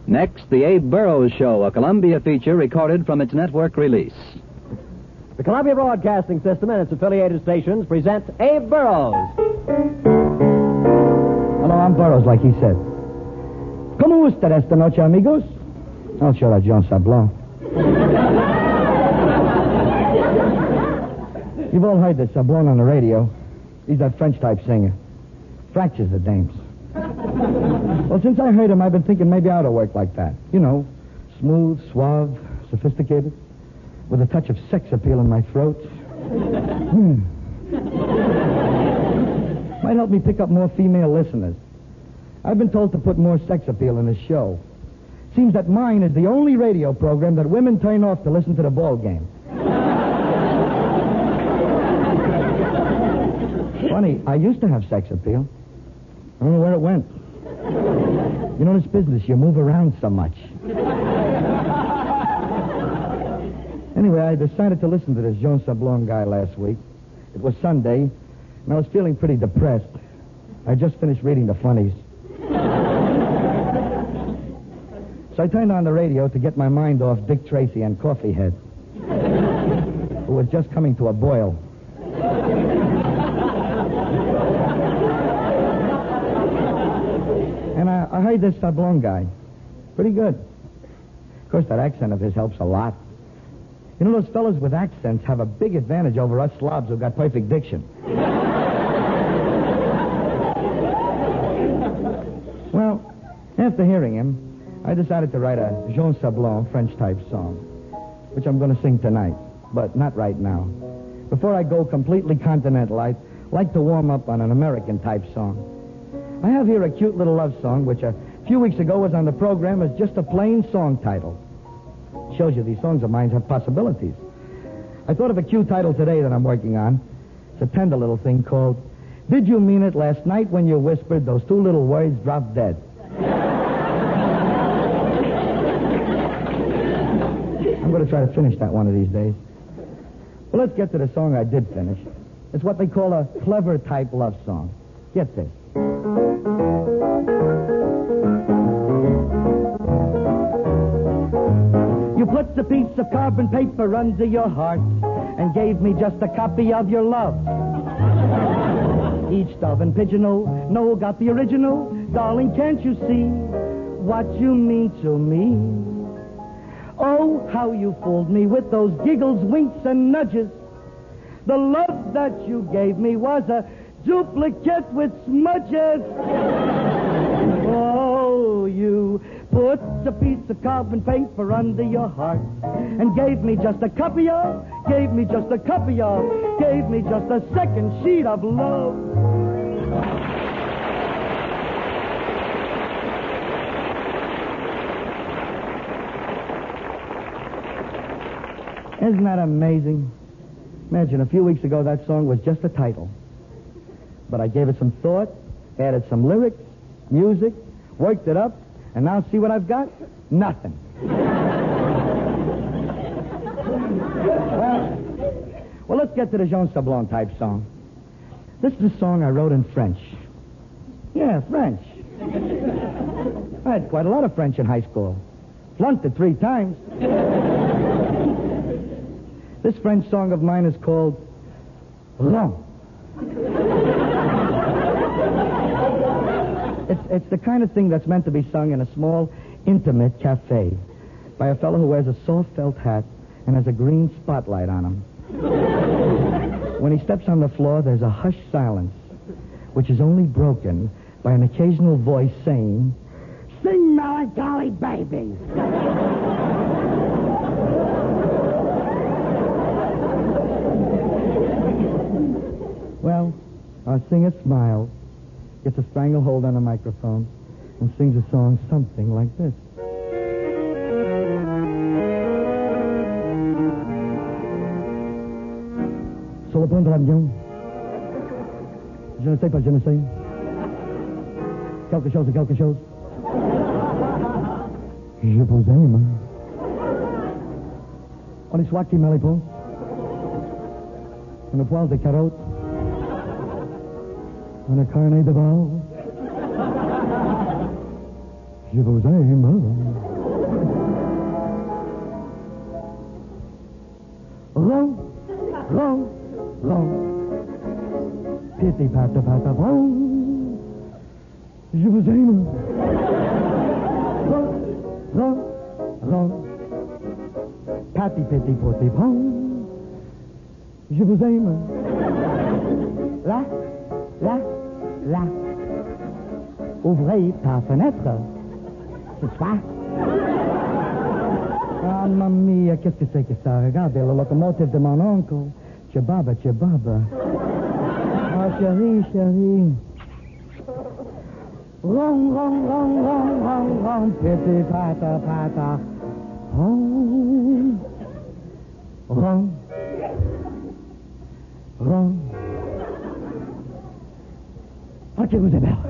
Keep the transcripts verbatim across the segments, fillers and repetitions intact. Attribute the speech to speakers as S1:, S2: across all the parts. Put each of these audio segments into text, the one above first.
S1: Next, the Abe Burrows Show, a Columbia feature recorded from its network release.
S2: The Columbia Broadcasting System and its affiliated stations present Abe Burrows.
S3: Hello, I'm Burrows, like he said. ¿Cómo usted esta noche, amigos? I'll show that John Sablon. You've all heard that Sablon on the radio. He's that French-type singer. Fractures the dames. Well, since I heard him, I've been thinking maybe I ought to work like that. You know, smooth, suave, sophisticated, with a touch of sex appeal in my throat. Hmm. Might help me pick up more female listeners. I've been told to put more sex appeal in this show. Seems that mine is the only radio program that women turn off to listen to the ball game. Funny, I used to have sex appeal. I don't know where it went. You know this business, you move around so much. Anyway, I decided to listen to this Jean Sablon guy last week. It was Sunday, and I was feeling pretty depressed. I just finished reading the funnies. So I turned on the radio to get my mind off Dick Tracy and Coffee Head, who was just coming to a boil. And I, I heard this Sablon guy. Pretty good. Of course, that accent of his helps a lot. You know, those fellas with accents have a big advantage over us slobs who got perfect diction. Well, after hearing him, I decided to write a Jean Sablon French-type song, which I'm going to sing tonight, but not right now. Before I go completely continental, I'd like to warm up on an American-type song. I have here a cute little love song, which a few weeks ago was on the program as just a plain song title. Shows you these songs of mine have possibilities. I thought of a cute title today that I'm working on. It's a tender little thing called Did You Mean It Last Night When You Whispered Those Two Little Words Dropped Dead? I'm going to try to finish that one of these days. Well, let's get to the song I did finish. It's what they call a clever type love song. Get this. You put a piece of carbon paper under your heart and gave me just a copy of your love. Each dove and pigeonhole, no, got the original. Darling, can't you see what you mean to me? Oh, how you fooled me with those giggles, winks, and nudges. The love that you gave me was a duplicate with smudges. Oh, you put a piece of carbon paper under your heart and gave me just a copy of, gave me just a copy of, gave me just a second sheet of love. Isn't that amazing? Imagine, a few weeks ago, that song was just a title. But I gave it some thought, added some lyrics, music, worked it up, and now see what I've got? Nothing. well, well, let's get to the Jean Sablon type song. This is a song I wrote in French. Yeah, French. I had quite a lot of French in high school. Flunked it three times. This French song of mine is called Ron. It's, it's the kind of thing that's meant to be sung in a small, intimate cafe by a fellow who wears a soft felt hat and has a green spotlight on him. When he steps on the floor, there's a hushed silence, which is only broken by an occasional voice saying, "Sing, melancholy baby." Well, our singer smiles, gets a stranglehold on a microphone, and sings a song something like this. Sur le pont de l'avion, je ne sais pas, je ne sais. Quelque chose, quelque chose. Je vous aime. On est soit qui me répond. On a poil de carottes. On a carnet de val. Je vous aime. Ron, ron. Patty, patty, potty, pom. Je vous aime. Là, là, là. Ouvrez ta fenêtre. C'est ça. Ah, mamma mia, qu'est-ce que c'est que ça? Regardez, le locomotive de mon oncle. Chebaba, chebaba. Ah, chérie, chérie. Ron, ron, ron, ron, ron, ron. Piti, pata, pata. Ron. Ron. Ron. Ah, que vous aimez.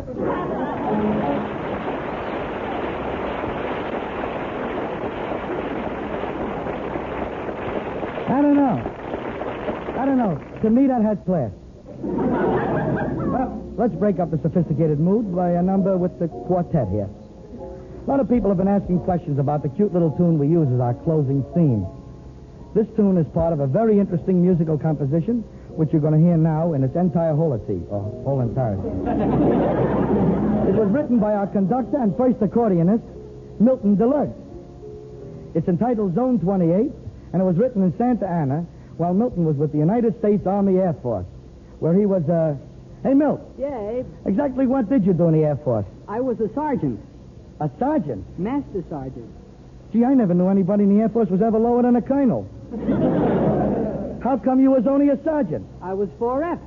S3: I don't know. I don't know. To me, that has class. Well, let's break up the sophisticated mood by a number with the quartet here. A lot of people have been asking questions about the cute little tune we use as our closing theme. This tune is part of a very interesting musical composition, which you're going to hear now in its entire wholity, or whole entirety. It was written by our conductor and first accordionist, Milton Deluxe. It's entitled Zone twenty-eight, and it was written in Santa Ana while Milton was with the United States Army Air Force, where he was, uh... Hey, Milt.
S4: Yeah, Abe.
S3: Exactly what did you do in the Air Force?
S4: I was a sergeant.
S3: A sergeant?
S4: Master sergeant.
S3: Gee, I never knew anybody in the Air Force was ever lower than a colonel. How come you was only a sergeant?
S4: I was four F.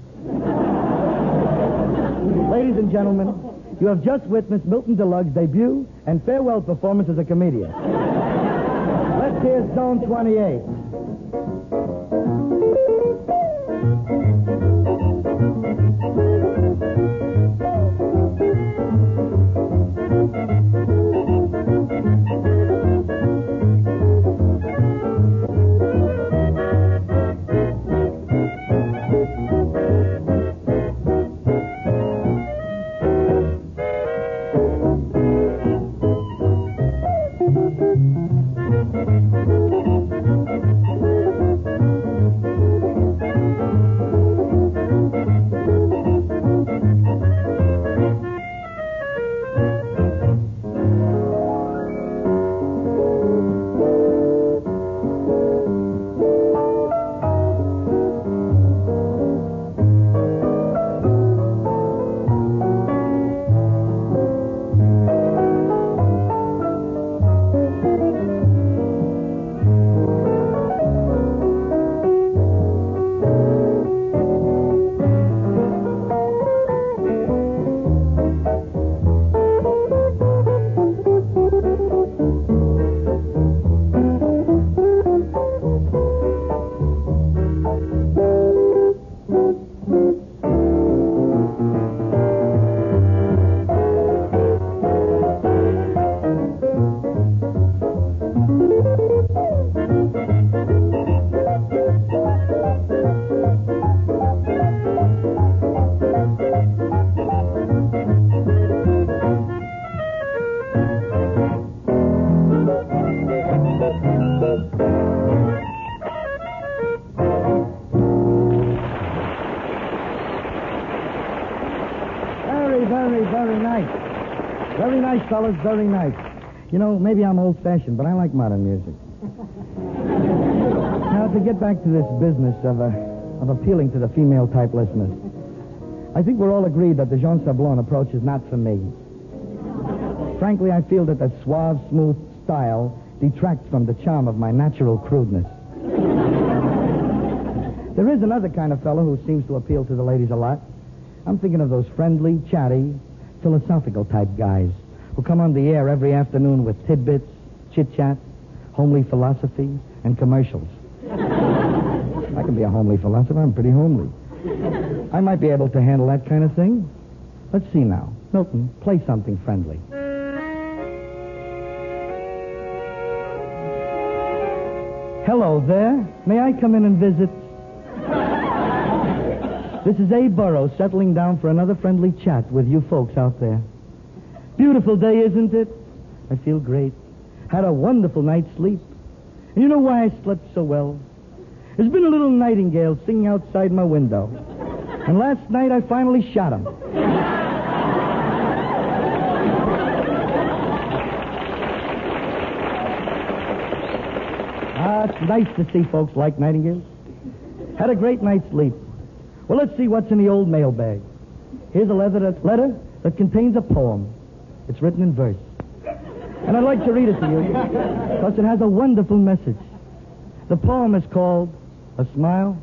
S3: Ladies and gentlemen, you have just witnessed Milton Deluxe's debut and farewell performance as a comedian. Let's hear Zone twenty-eight. Very, very nice. Very nice, fellas, very nice. You know, maybe I'm old-fashioned, but I like modern music. Now, to get back to this business of, uh, of appealing to the female-type listeners, I think we're all agreed that the Jean Sablon approach is not for me. Frankly, I feel that that suave, smooth style detracts from the charm of my natural crudeness. There is another kind of fellow who seems to appeal to the ladies a lot. I'm thinking of those friendly, chatty, philosophical-type guys who come on the air every afternoon with tidbits, chit-chat, homely philosophy, and commercials. I can be a homely philosopher. I'm pretty homely. I might be able to handle that kind of thing. Let's see now. Milton, play something friendly. Hello there. May I come in and visit? This is Abe Burrows settling down for another friendly chat with you folks out there. Beautiful day, isn't it? I feel great. Had a wonderful night's sleep. And you know why I slept so well? There's been a little nightingale singing outside my window. And last night I finally shot him. Ah, it's nice to see folks like Nightingale. Had a great night's sleep. Well, let's see what's in the old mailbag. Here's a letter that, letter that contains a poem. It's written in verse. And I'd like to read it to you because it has a wonderful message. The poem is called A Smile.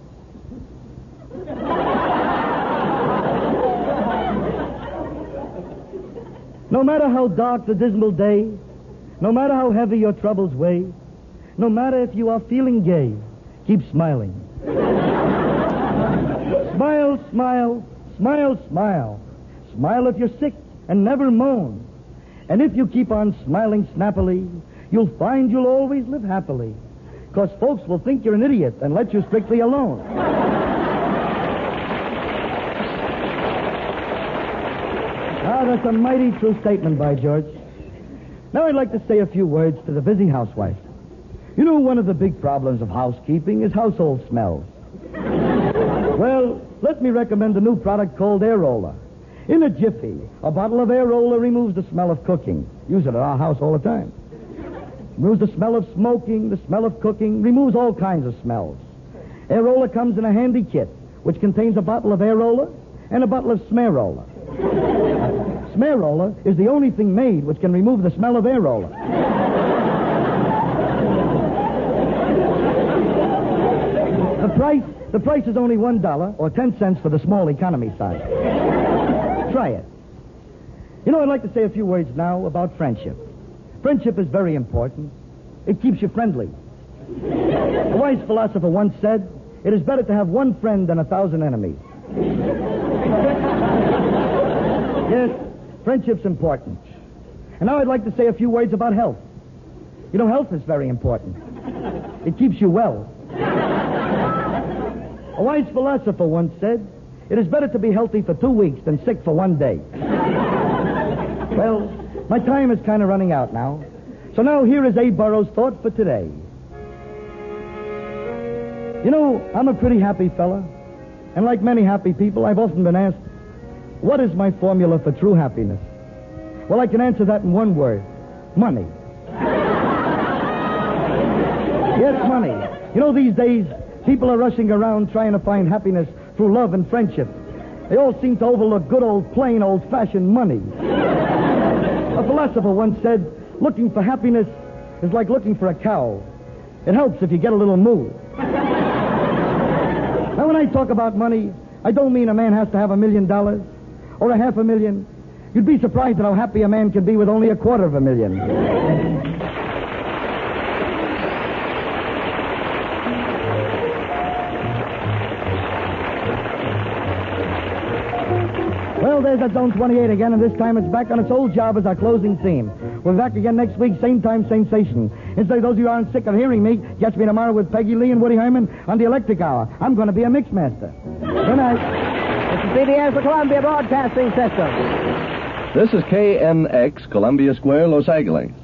S3: No matter how dark the dismal day, no matter how heavy your troubles weigh, no matter if you are feeling gay, keep smiling. Smile, smile, smile, smile. Smile if you're sick and never moan. And if you keep on smiling snappily, you'll find you'll always live happily. Because folks will think you're an idiot and let you strictly alone. Ah, that's a mighty true statement by George. Now I'd like to say a few words to the busy housewife. You know, one of the big problems of housekeeping is household smells. Well, let me recommend a new product called Air Roller. In a jiffy, a bottle of Air Roller removes the smell of cooking. Use it at our house all the time. Removes the smell of smoking, the smell of cooking, removes all kinds of smells. Air Roller comes in a handy kit, which contains a bottle of Air Roller and a bottle of Smear Roller. Smear Roller is the only thing made which can remove the smell of Air Roller. The price, the price is only one dollar or ten cents for the small economy size. Try it. You know, I'd like to say a few words now about friendship. Friendship is very important. It keeps you friendly. A wise philosopher once said, it is better to have one friend than a thousand enemies. Yes, friendship's important. And now I'd like to say a few words about health. You know, health is very important. It keeps you well. A wise philosopher once said, it is better to be healthy for two weeks than sick for one day. Well, my time is kind of running out now. So now here is Abe Burrows' thought for today. You know, I'm a pretty happy fella. And like many happy people, I've often been asked, what is my formula for true happiness? Well, I can answer that in one word. Money. Yes, money. You know, these days, people are rushing around trying to find happiness through love and friendship. They all seem to overlook good old, plain, old-fashioned money. A philosopher once said, looking for happiness is like looking for a cow. It helps if you get a little moo. Now, when I talk about money, I don't mean a man has to have a million dollars or a half a million. You'd be surprised at how happy a man can be with only a quarter of a million. Well, there's that Zone twenty-eight again, and this time it's back on its old job as our closing theme. We're back again next week, same time, same station. Instead, those of you who aren't sick of hearing me, catch me tomorrow with Peggy Lee and Woody Herman on the Electric Hour. I'm going to be a mixmaster. Good night.
S2: This is C B S, the Columbia Broadcasting System.
S1: This is K N X, Columbia Square, Los Angeles.